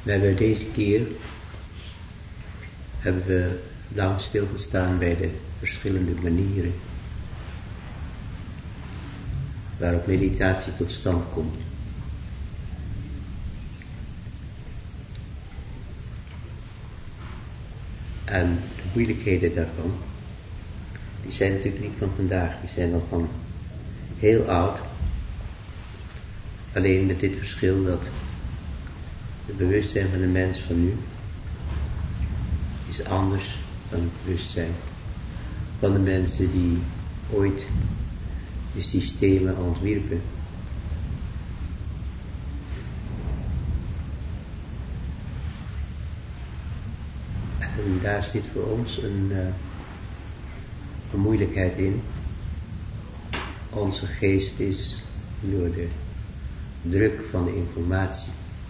We hebben deze keer lang stilgestaan bij de verschillende manieren waarop meditatie tot stand komt. En de moeilijkheden daarvan, die zijn natuurlijk niet van vandaag, die zijn al van heel oud. Alleen met dit verschil dat het bewustzijn van de mens van nu is anders dan het bewustzijn van de mensen die ooit de systemen ontwierpen. En daar zit voor ons een moeilijkheid in. Onze geest is door de druk van de informatie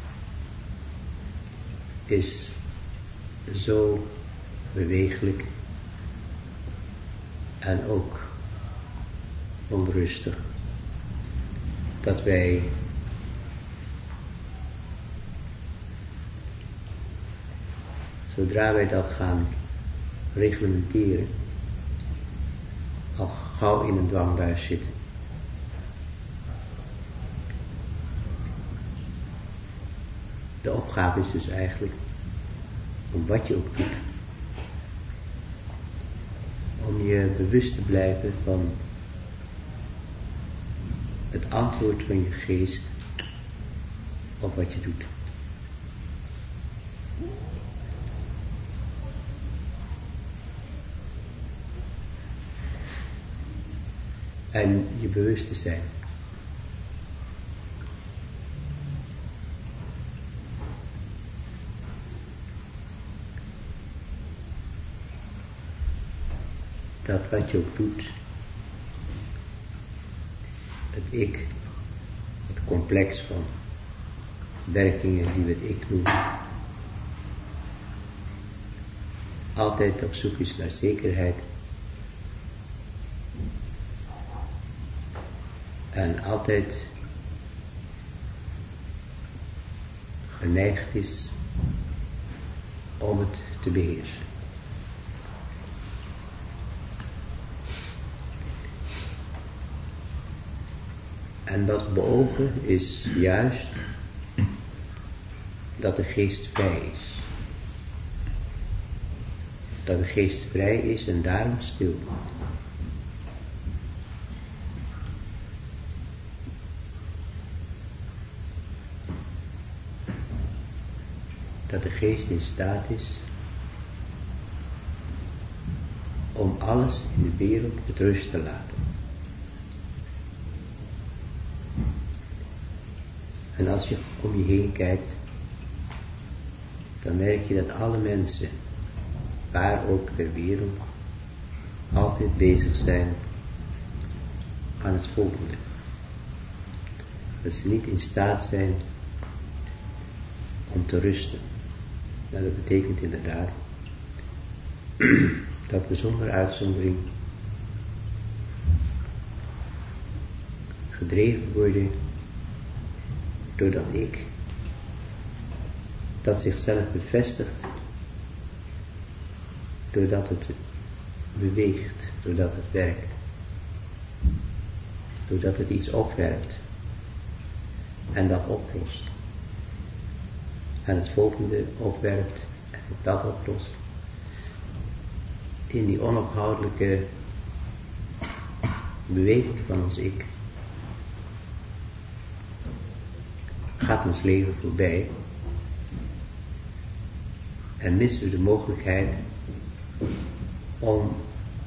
is zo bewegelijk en ook onrustig dat wij zodra wij dat gaan reglementeren al gauw in een dwangbuis zitten. De opgave is dus eigenlijk om wat je ook doet, om je bewust te blijven van het antwoord van je geest op wat je doet. En je bewust te zijn. Dat wat je ook doet, het ik, het complex van werkingen die we het ik noemen, altijd op zoek is naar zekerheid en altijd geneigd is om het te beheersen. En dat beogen is juist dat de geest vrij is. Dat de geest vrij is en daarom stil wordt. Dat de geest in staat is om alles in de wereld met rust te laten. En als je om je heen kijkt, dan merk je dat alle mensen, waar ook ter wereld, altijd bezig zijn aan het volgende. Dat ze niet in staat zijn om te rusten. Nou, dat betekent inderdaad dat we zonder uitzondering gedreven worden door dat ik, dat zichzelf bevestigt, doordat het beweegt, doordat het werkt, doordat het iets opwerpt en dat oplost. En het volgende opwerpt en dat oplost. In die onophoudelijke beweging van ons ik gaat ons leven voorbij en missen we de mogelijkheid om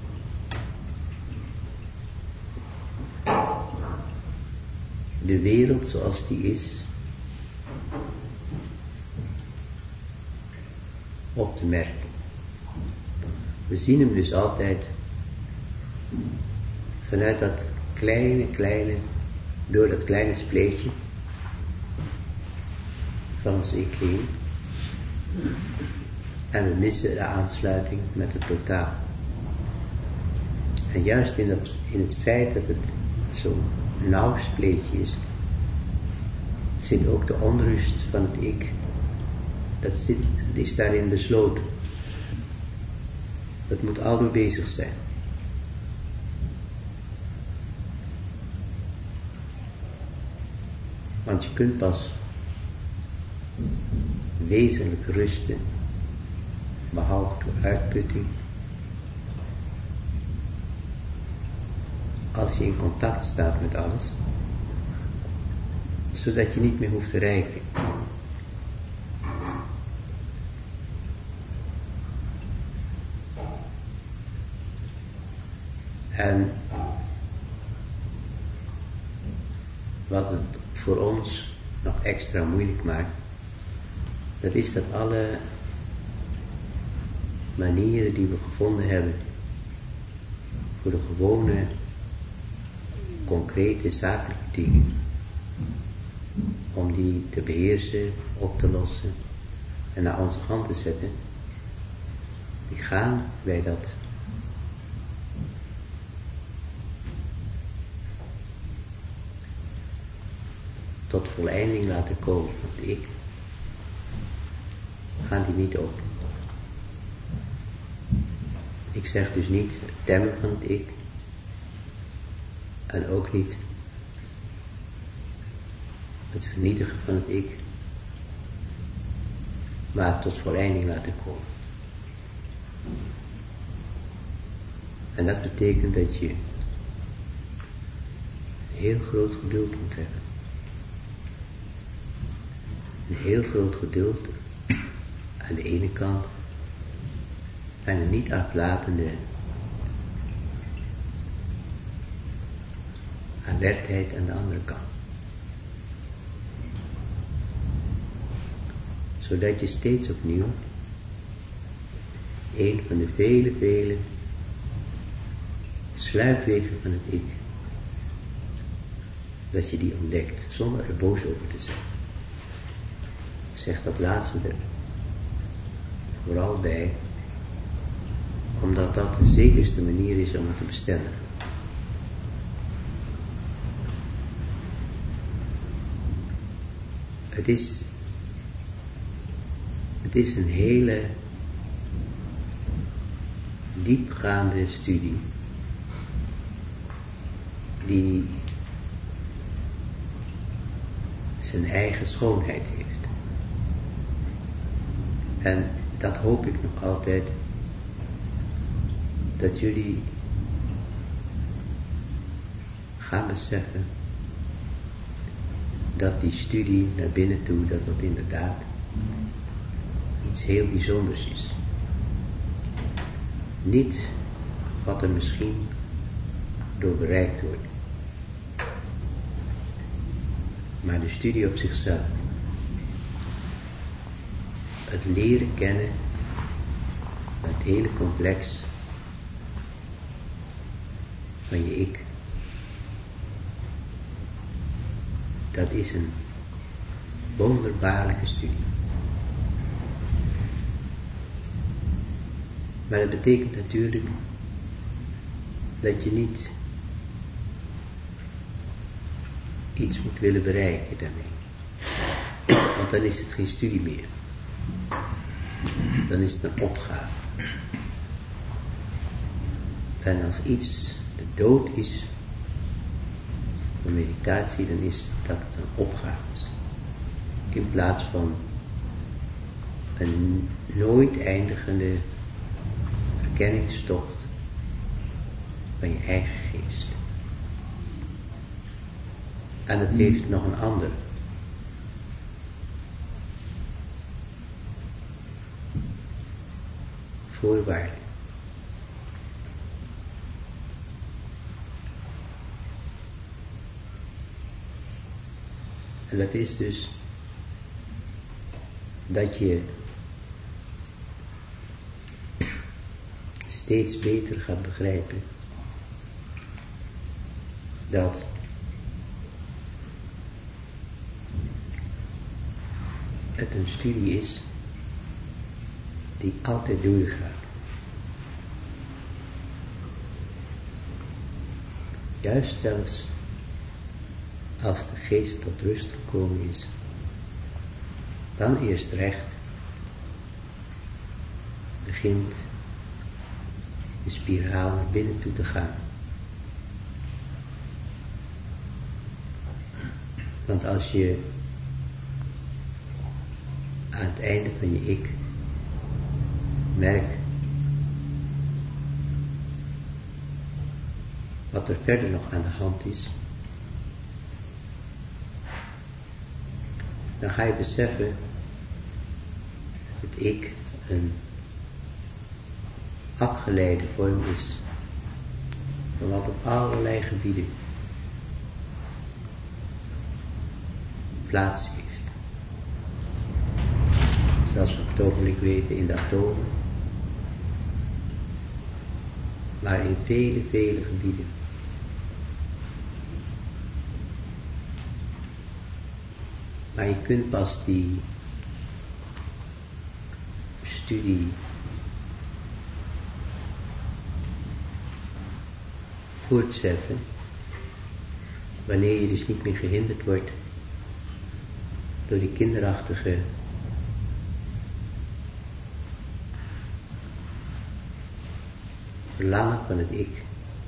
de wereld zoals die is op te merken. We zien hem dus altijd vanuit dat kleine, door dat kleine spleetje van ons ik heen. En we missen de aansluiting met het totaal. En juist in het feit dat het zo'n nauw spleetje is, zit ook de onrust van het ik Dat is daarin besloten. Dat moet aldoor bezig zijn. Want je kunt pas wezenlijk rusten, behalve door uitputting, als je in contact staat met alles, zodat je niet meer hoeft te reiken. En wat het voor ons nog extra moeilijk maakt, dat is dat alle manieren die we gevonden hebben voor de gewone, concrete, zakelijke dingen, om die te beheersen, op te lossen en naar onze hand te zetten, die gaan bij dat tot voleinding laten komen van het ik, gaan die niet op. Ik zeg dus niet het temmen van het ik, en ook niet het vernietigen van het ik, maar het tot voleinding laten komen. En dat betekent dat je een heel groot geduld moet hebben. Een heel groot geduld aan de ene kant en een niet aflatende alertheid aan de andere kant. Zodat je steeds opnieuw een van de vele sluipwegen van het ik, dat je die ontdekt zonder er boos over te zijn. Ik zeg dat laatste er vooral bij, omdat dat de zekerste manier is om het te bestellen. Het is een hele diepgaande studie die zijn eigen schoonheid heeft. En dat hoop ik nog altijd, dat jullie gaan beseffen dat die studie naar binnen toe, dat dat inderdaad iets heel bijzonders is. Niet wat er misschien door bereikt wordt, maar de studie op zichzelf. Het leren kennen van het hele complex van je ik. Dat is een wonderbaarlijke studie. Maar dat betekent natuurlijk dat je niet iets moet willen bereiken daarmee. Want dan is het geen studie meer. Dan is het een opgave. En als iets de dood is van meditatie, dan is dat een opgave. In plaats van een nooit eindigende verkenningstocht van je eigen geest. En het heeft nog een ander. Voorwaarde. En dat is dus dat je steeds beter gaat begrijpen dat het een studie is die altijd doorgaat. Juist zelfs als de geest tot rust gekomen is, dan eerst recht begint de spiraal naar binnen toe te gaan. Want als je aan het einde van je ik merkt wat er verder nog aan de hand is, dan ga je beseffen dat het ik een afgeleide vorm is van wat op allerlei gebieden plaats heeft. Zoals we op het ogenblik weten in de atomen, maar in vele, vele gebieden. Maar je kunt pas die studie voortzetten wanneer je dus niet meer gehinderd wordt door die kinderachtige verlangen van het ik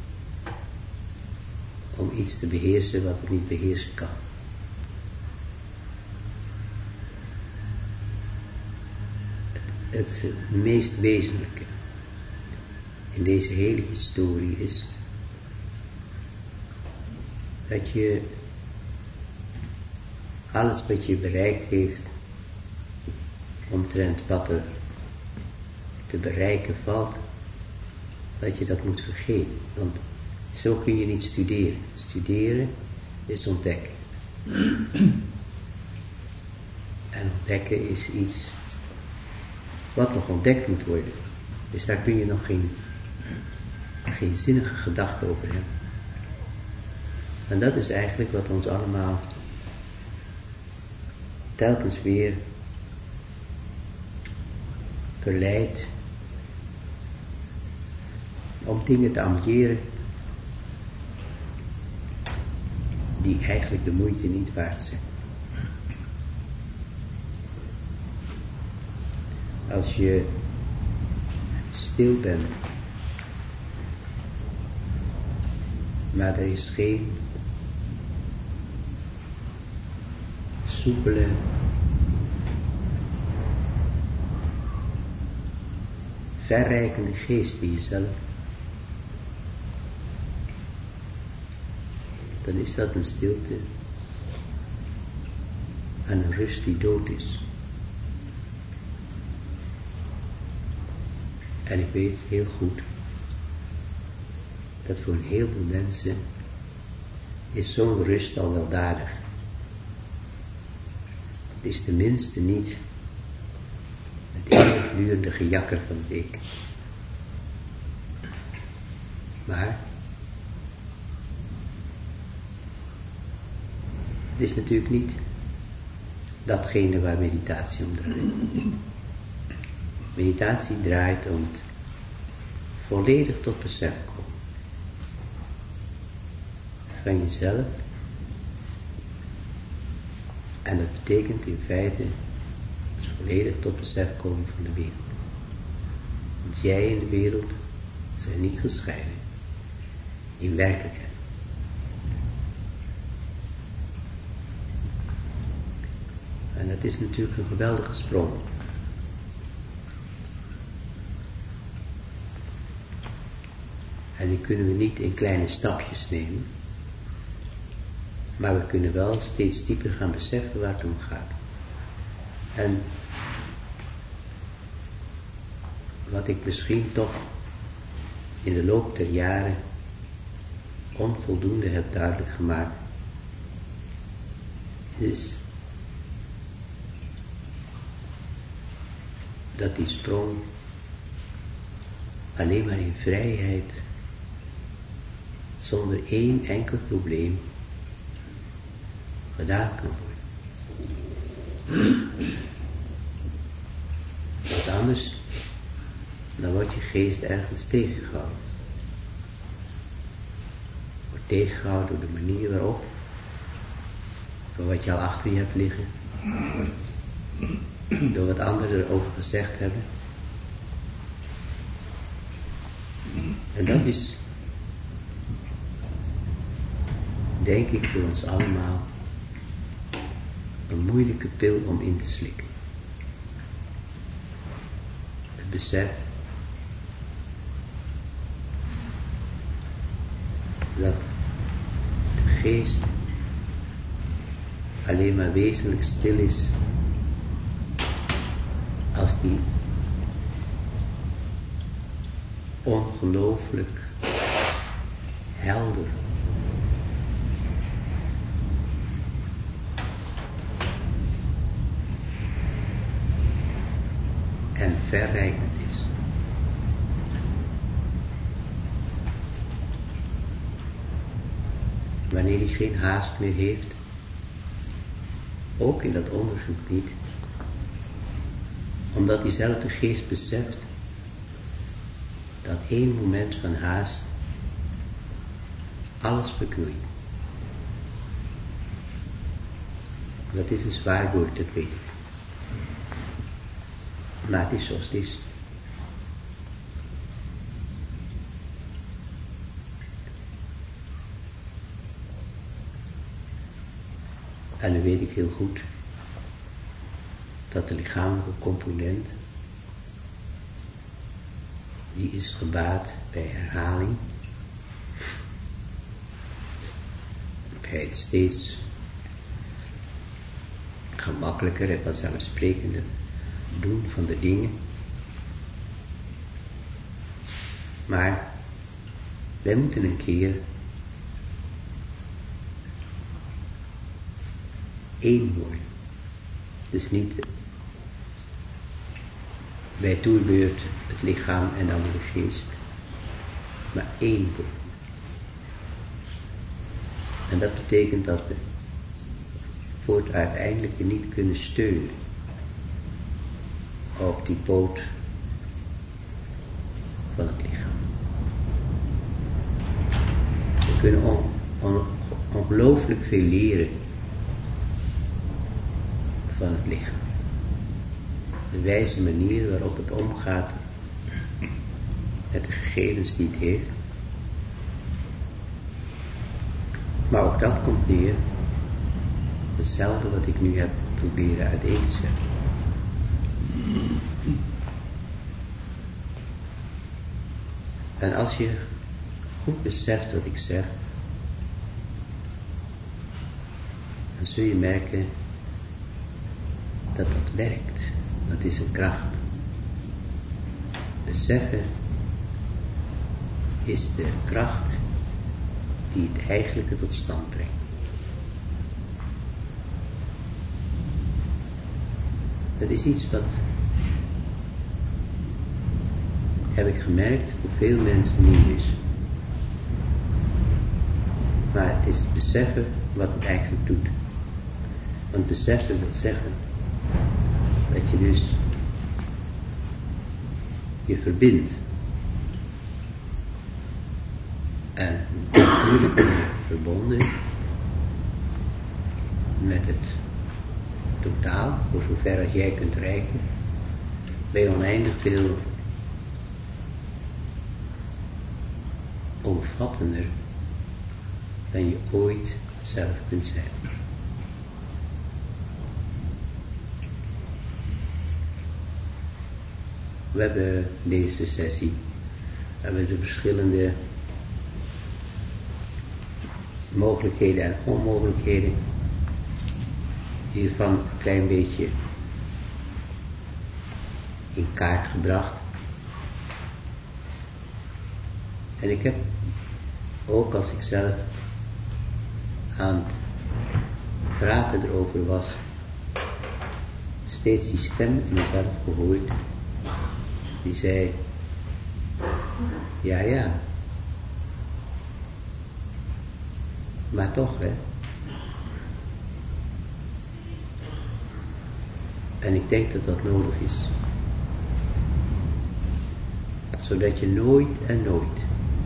om iets te beheersen wat het niet beheersen kan. Het meest wezenlijke in deze hele historie is dat je alles wat je bereikt heeft omtrent wat er te bereiken valt, dat je dat moet vergeten. Want zo kun je niet studeren. Studeren is ontdekken. En ontdekken is iets wat nog ontdekt moet worden. Dus daar kun je nog geen zinnige gedachte over hebben. En dat is eigenlijk wat ons allemaal telkens weer verleidt om dingen te ambiëren die eigenlijk de moeite niet waard zijn. Als je stil bent, maar er is geen soepele verrijkende geest in jezelf, dan is dat een stilte en een rust die dood is. En ik weet heel goed dat voor een heleboel mensen is zo'n rust al weldadig. Het is tenminste niet het eeuwigdurende gejakker van het ik. Maar het is natuurlijk niet datgene waar meditatie om draait. Meditatie draait om het volledig tot besef komen van jezelf. En dat betekent in feite het volledig tot besef komen van de wereld. Want jij en de wereld zijn niet gescheiden in werkelijkheid. En dat is natuurlijk een geweldige sprong. En die kunnen we niet in kleine stapjes nemen. Maar we kunnen wel steeds dieper gaan beseffen waar het om gaat. En wat ik misschien toch in de loop der jaren onvoldoende heb duidelijk gemaakt, is dat die sprong alleen maar in vrijheid, zonder één enkel probleem, gedaan kan worden. Want anders, dan wordt je geest ergens tegengehouden. Wordt tegengehouden door de manier waarop, door wat je al achter je hebt liggen, door wat anderen erover gezegd hebben. En dat is, denk ik, voor ons allemaal een moeilijke pil om in te slikken. Het besef dat de geest alleen maar wezenlijk stil is als die ongelooflijk helder en verrijkend is. Wanneer hij geen haast meer heeft, ook in dat onderzoek niet, omdat diezelfde geest beseft dat één moment van haast alles verknoeit. Dat is een zwaar woord, dat weet ik. Maar het is zoals het is. En nu weet ik heel goed dat de lichamelijke component, die is gebaat bij herhaling, bij het steeds gemakkelijker en vanzelfsprekender doen van de dingen. Maar wij moeten een keer één worden. Dus niet bij toerbeurt het lichaam en dan de geest, maar één worden. En dat betekent dat we voor het uiteindelijke niet kunnen steunen op die poot van het lichaam. We kunnen ongelooflijk veel leren van het lichaam. De wijze manier waarop het omgaat met de gegevens die het heeft. Maar ook dat komt neer hetzelfde wat ik nu heb proberen uiteen te zetten. En als je goed beseft wat ik zeg, dan zul je merken dat dat werkt. Dat is een kracht. Beseffen is de kracht die het eigenlijke tot stand brengt. Dat is iets wat, heb ik gemerkt, voor veel mensen nieuw is. Maar het is het beseffen wat het eigenlijk doet. Want beseffen wil zeggen dat je dus je verbindt. En natuurlijk ben je verbonden met het totaal, voor zover als jij kunt reiken, ben je oneindig veel omvattender dan je ooit zelf kunt zijn. We hebben deze sessie, de verschillende mogelijkheden en onmogelijkheden hiervan een klein beetje in kaart gebracht. En ik heb, ook als ik zelf aan het praten erover was, steeds die stem in mezelf gehoord, die zei, ja, maar toch, hè. En ik denk dat dat nodig is. Zodat je nooit en nooit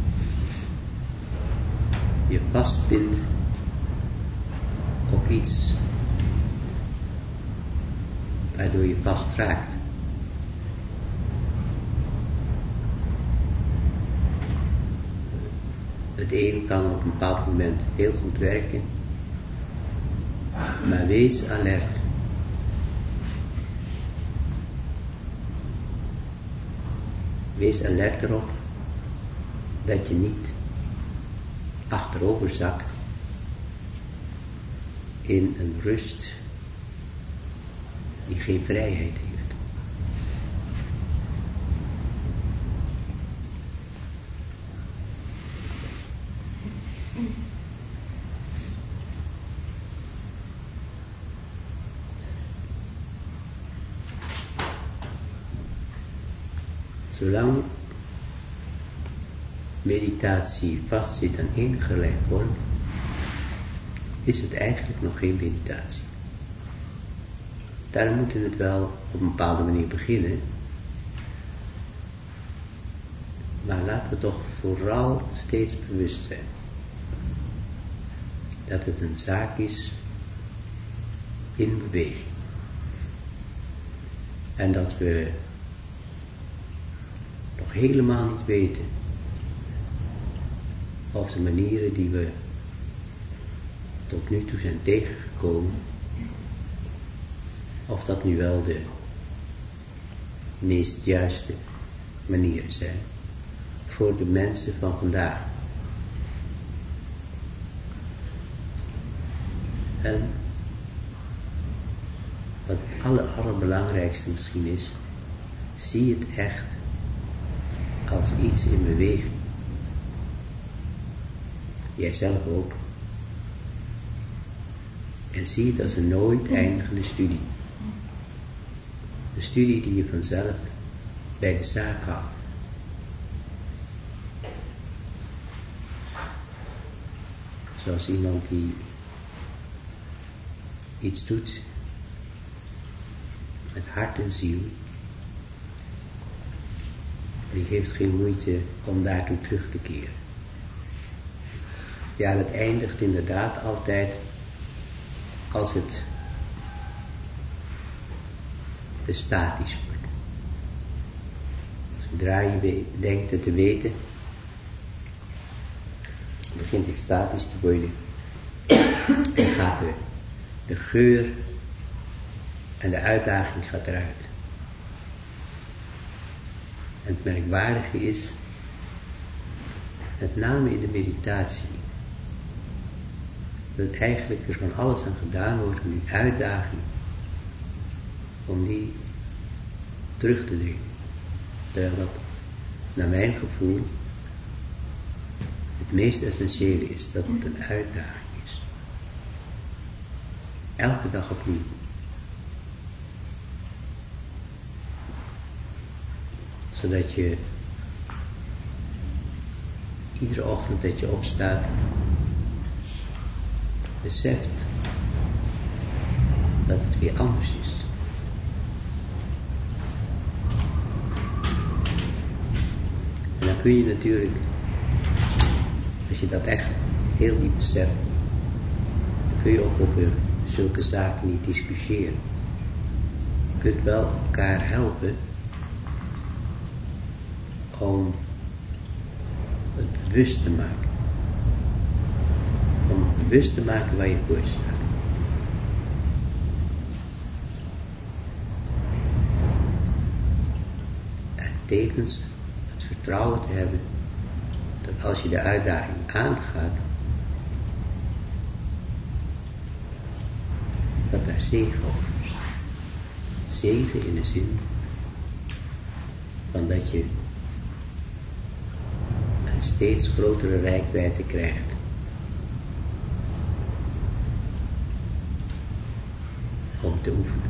je vastbindt op iets waardoor je vast raakt. Het een kan op een bepaald moment heel goed werken, maar wees alert. Wees alert erop dat je niet achterover zakt in een rust die geen vrijheid heeft. Zolang meditatie vastzit aan enige vorm, is het eigenlijk nog geen meditatie. Daarom moeten we het wel op een bepaalde manier beginnen. Maar laten we toch vooral steeds bewust zijn dat het een zaak is in beweging. En dat we nog helemaal niet weten of de manieren die we tot nu toe zijn tegengekomen, of dat nu wel de meest juiste manieren zijn voor de mensen van vandaag. En wat het allerbelangrijkste misschien is, zie het echt als iets in beweging. Jijzelf ook. En zie het als een nooit eindigende studie. Een studie die je vanzelf bij de zaak houdt. Zoals iemand die iets doet met hart en ziel. Die heeft geen moeite om daartoe terug te keren. Ja, het eindigt inderdaad altijd als het te statisch wordt. Zodra je denkt het te weten, begint het statisch te worden en gaat de geur en de uitdaging gaat eruit. En het merkwaardige is, met name in de meditatie, dat eigenlijk er van alles aan gedaan wordt om die uitdaging, om die terug te dringen. Terwijl dat, naar mijn gevoel, het meest essentiële is, dat het een uitdaging is. Elke dag opnieuw. Zodat je iedere ochtend dat je opstaat, beseft dat het weer anders is. En dan kun je natuurlijk, als je dat echt heel diep beseft, dan kun je ook over zulke zaken niet discussiëren. Je kunt wel elkaar helpen om het bewust te maken. Om het bewust te maken waar je voor staat. En tevens het vertrouwen te hebben dat als je de uitdaging aangaat, dat daar zegen over is. Zegen in de zin van dat je een steeds grotere reikwijdte krijgt. Om te oefenen.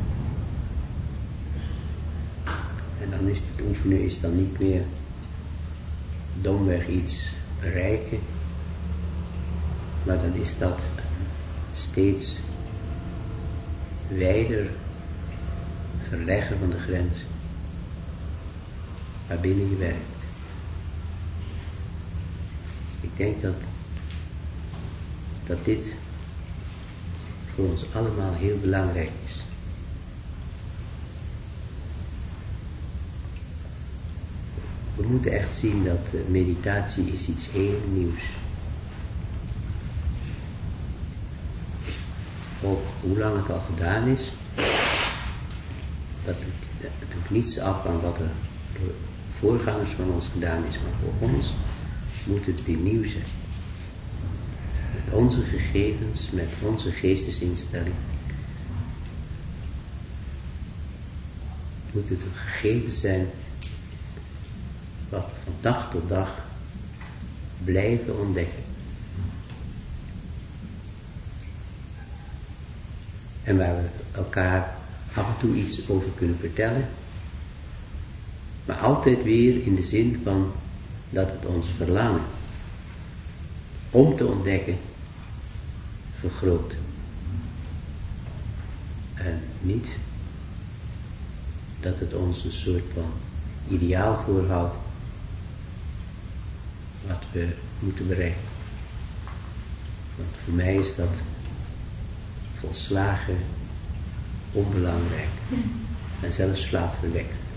En dan is het oefenen is dan niet meer domweg iets bereiken, maar dan is dat steeds wijder verleggen van de grens waarbinnen je werkt. Ik denk dat dit voor ons allemaal heel belangrijk is. We moeten echt zien dat meditatie is iets heel nieuws. ook hoe lang het al gedaan is, dat het doet niets af van wat er door voorgangers van ons gedaan is, maar voor ons moet het weer nieuw zijn. Met onze gegevens, met onze geestesinstelling, moet het een gegeven zijn wat we van dag tot dag blijven ontdekken. En waar we elkaar af en toe iets over kunnen vertellen, maar altijd weer in de zin van dat het ons verlangen om te ontdekken vergroot. En niet dat het ons een soort van ideaal voorhoudt wat we moeten bereiken. Want voor mij is dat volslagen onbelangrijk en zelfs slaapverwekkend.